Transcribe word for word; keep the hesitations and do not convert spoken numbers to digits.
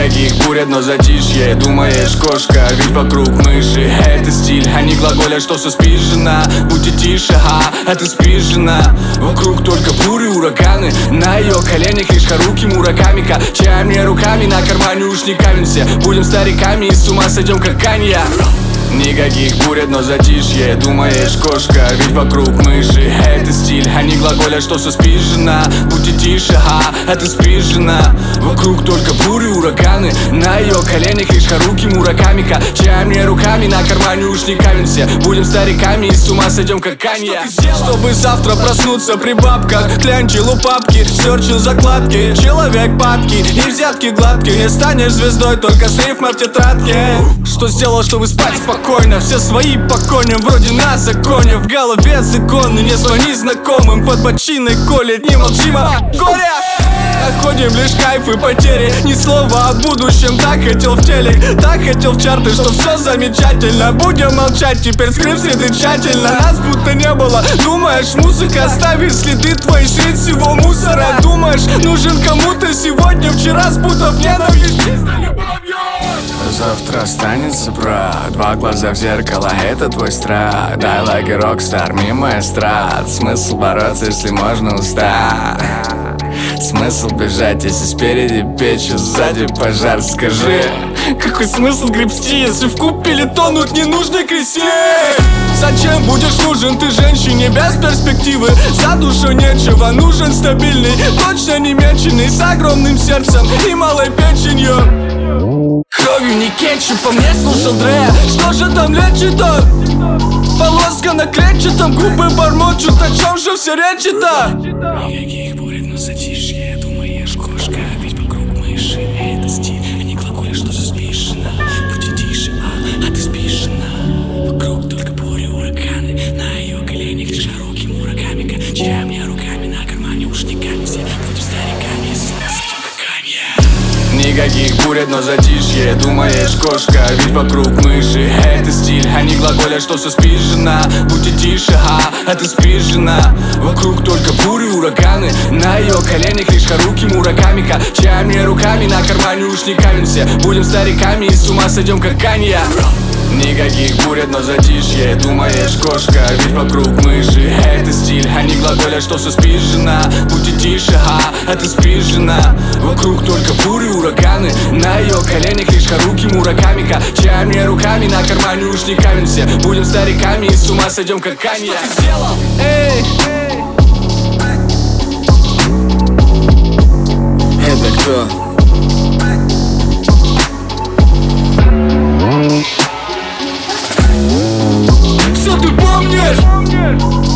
Никаких бурь, одно затишье, думаешь, кошка, ведь вокруг мыши. Это стиль, они глаголят, что все спишь, жена. Будьте тише, а, а ты спишь, жена. Вокруг только бури, ураганы, на ее коленях лишь харуки мураками. Качаем не руками, на кармане уж не кавимся. Будем стариками и с ума сойдем, как Канья. Никаких бурь, одно затишье, думаешь, кошка, ведь вокруг мыши. Это стиль, они глаголят, что все спишь, жена. Будьте тише, а, а ты спишь, жена. Вокруг только бури, ураганы, на ее коленях лишь харуки мураками. Качаем не руками, на кармане уж не кавимся. Будем стариками и с ума сойдем, как Канья. Чтобы завтра проснуться при бабках, клянчил у папки, стерчил закладки. Человек падки и взятки гладкие. Станешь звездой только с рифмой в тетрадке. Что сделал, чтобы спать спокойно? Все свои по коням, вроде на законе. В голове законы, не звони знакомым. Под бочиной колет, не молчим о горе. Находим лишь кайф и потери, ни слова о будущем. Так хотел в телек, так хотел в чарты, что все замечательно. Будем молчать, теперь скрыв следы тщательно. Нас будто не было, думаешь, музыка оставит следы твои среди всего мусора. Думаешь, нужен кому-то сегодня, вчера спутав ненависть за любовью. Завтра останется брат, два глаза в зеркало, это твой страх. Дай лайк и рокстар, мимо эстрад. Смысл бороться, если можно устать? Смысл бежать, если спереди печь, а сзади пожар? Скажи, какой смысл гребсти, если в купеле тонут ненужной кресе? Зачем будешь нужен ты женщине без перспективы? За душу нечего, нужен стабильный, точно не меченый, с огромным сердцем и малой печенью. Кровью не кетчупом, не слушал Дре. Что же там лечит он? Полоска на клетчатом, губы бормочут, о чем же все речи-то? Никаких бурь, но затишье, думаешь, кошка, ведь вокруг мыши. Это стиль, они глаголят, что все спишь, жена. Будь тише, а, а ты спишь, жена. Вокруг только бури, ураганы, на ее коленях лишь харуки мураками. Качаем не руками, на кармане уж не кавимся. Будем стариками, с ума сойдем, как Канья. Никаких бурь, одно затишье, думаешь, кошка, ведь вокруг мыши. Это стиль, они глаголят, что все спишь, жена. Будьте тише, а, а ты спишь, жена. Вокруг только бури, ураганы, на ее коленях лишь харуки мураками. Качаем не руками, на кармане уж не кавимся. Будем стариками и с ума сойдем, как Канья. Никаких бурь, одно затишье, думаешь, кошка, ведь вокруг мыши. Это стиль, они глаголят, что все спишь, жена. Будьте тише, а, а ты спишь, жена. Вокруг только бури, ураганы, на ее коленях лишь харуки мураками. Качаем не руками, на кармане уж не кавимся. Будем стариками и с ума сойдем, как Канья. Эй! Это кто? Что ты помнишь?